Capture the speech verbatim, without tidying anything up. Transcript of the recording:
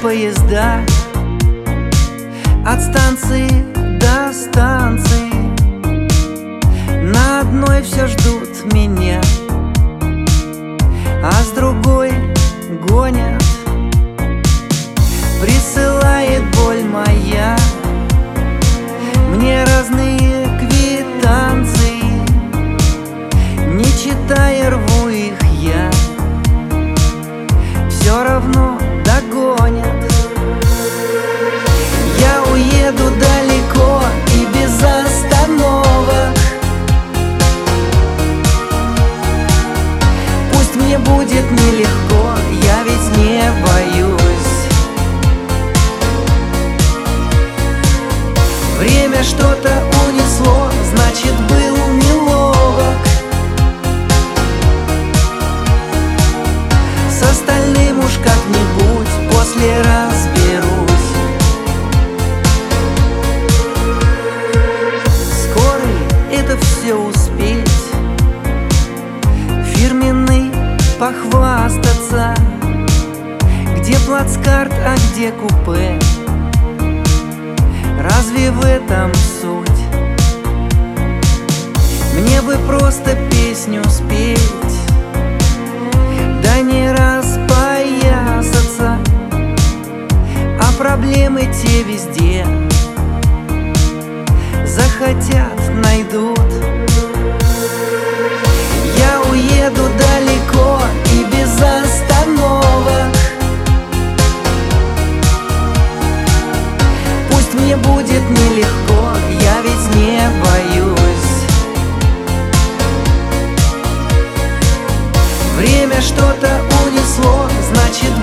поезда от станции до станции. На одной все ждут меня, а с другой гонят. Присылает боль моя мне разные квитанции. Не читая, рву их я, все равно догонят. Я уеду далеко и без остановок. Пусть мне будет нелегко, я ведь не боюсь. Время что-то унесло, значит, был неловок. С остальным уж как-нибудь после разберусь. Скоро ли это все успеть? Фирменный похвастаться. Где плацкарт, а где купе? Разве в этом суть? Мне бы просто песню спеть, да не распоясаться, а проблемы те везде захотят, найдут. Я уеду далеко и без остановок. Пусть мне будет нелегко, я ведь не боюсь. Время что-то унесло, значит,